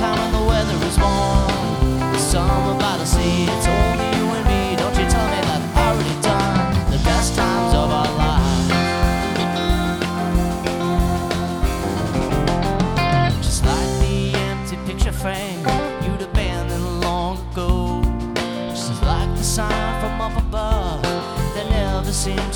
time when the weather is warm. The summer by the sea, it's only you and me. Don't you tell me that I've already done the best times of our lives. Just like the empty picture frame you'd abandoned long ago. Just like the sign from up above that never seemed